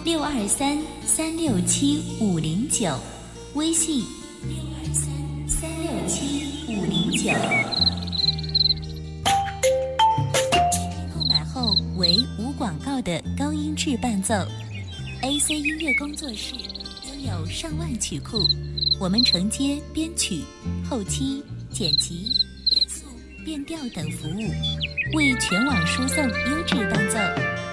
623-367-509，微信623-367-509。购买后为无广告的高音质伴奏。AC 音乐工作室拥有上万曲库，我们承接编曲、后期、剪辑、变速、变调等服务，为全网输送优质伴奏。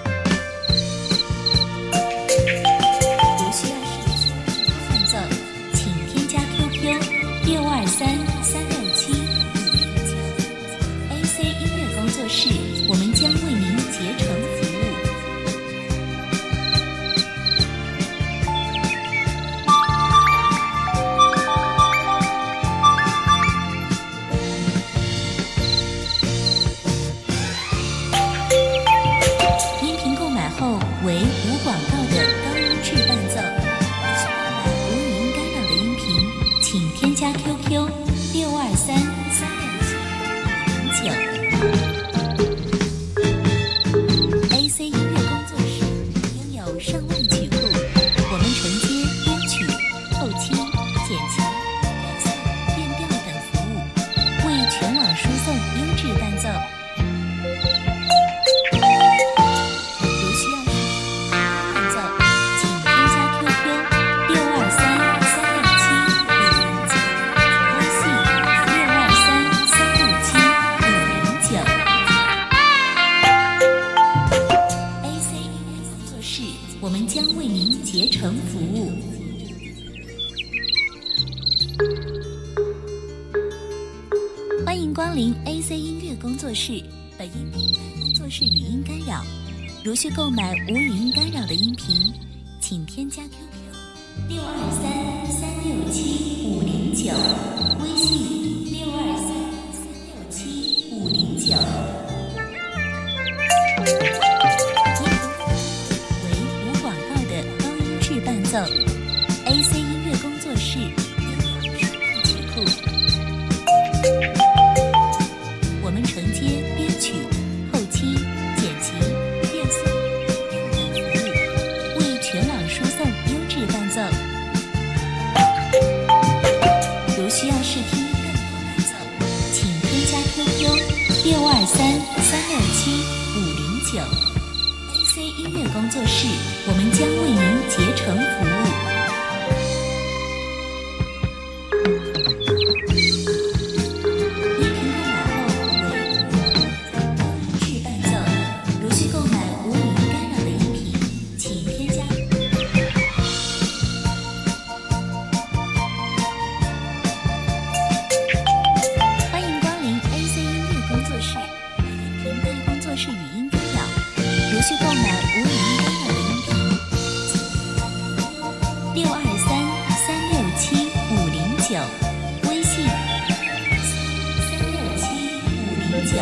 如需要使用伴奏，请添加 QQ 623-367-509。AC 音乐工作室，我们将为您竭诚服务。后为无广告的高音质伴奏。无语音干扰的音频，请添加 QQ 623-367-509。AC 音乐工作室拥有上万曲库，我们承接编曲、后期、剪辑、变速、变调等服务，为全网输送优质伴奏。我们将为您竭诚服务。欢迎光临 AC 音乐工作室，本音频该工作室语音干扰。如需购买无语音干扰的音频，请添加 QQ 623-367-509，微信623-367-509。伴奏 AC 音乐工作室拥有上万曲库，我们承接编曲、后期、剪辑、变速、变调服务，为全网输送优质伴奏。如需要试听更多伴奏，请添加 QQ 623-367-509。AC 音乐工作室，我们将为您竭诚服务。音频购买后为高音质伴奏，如需购买无语音干扰的音频，请添加。欢迎光临 AC 音乐工作室，本音频该工作室语音干扰。如需购买无语音干扰的音频，623-367-509，微信367-509。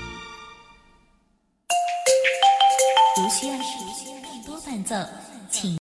如需要使用更多伴奏，请